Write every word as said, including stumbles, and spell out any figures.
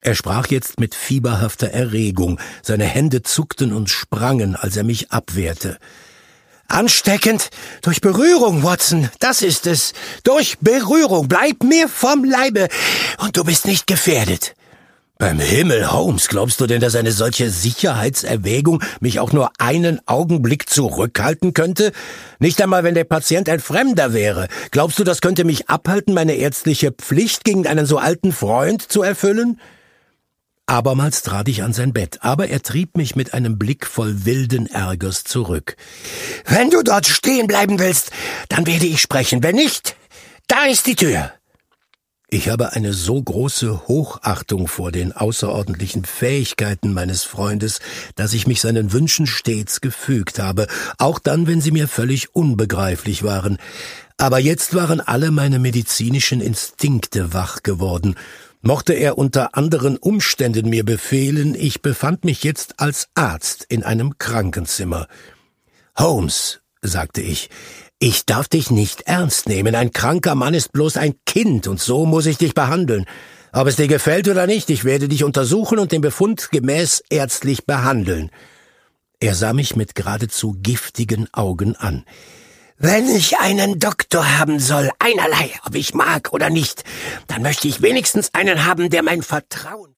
Er sprach jetzt mit fieberhafter Erregung. Seine Hände zuckten und sprangen, als er mich abwehrte. »Ansteckend durch Berührung, Watson, das ist es. Durch Berührung. Bleib mir vom Leibe, und du bist nicht gefährdet.« »Beim Himmel, Holmes, glaubst du denn, dass eine solche Sicherheitserwägung mich auch nur einen Augenblick zurückhalten könnte? Nicht einmal, wenn der Patient ein Fremder wäre. Glaubst du, das könnte mich abhalten, meine ärztliche Pflicht gegen einen so alten Freund zu erfüllen?« Abermals trat ich an sein Bett, aber er trieb mich mit einem Blick voll wilden Ärgers zurück. »Wenn du dort stehen bleiben willst, dann werde ich sprechen. Wenn nicht, da ist die Tür.« Ich habe eine so große Hochachtung vor den außerordentlichen Fähigkeiten meines Freundes, dass ich mich seinen Wünschen stets gefügt habe, auch dann, wenn sie mir völlig unbegreiflich waren. Aber jetzt waren alle meine medizinischen Instinkte wach geworden. Mochte er unter anderen Umständen mir befehlen, ich befand mich jetzt als Arzt in einem Krankenzimmer. »Holmes«, sagte ich, »ich darf dich nicht ernst nehmen. Ein kranker Mann ist bloß ein Kind, und so muss ich dich behandeln. Ob es dir gefällt oder nicht, ich werde dich untersuchen und den Befund gemäß ärztlich behandeln.« Er sah mich mit geradezu giftigen Augen an. »Wenn ich einen Doktor haben soll, einerlei, ob ich mag oder nicht, dann möchte ich wenigstens einen haben, der mein Vertrauen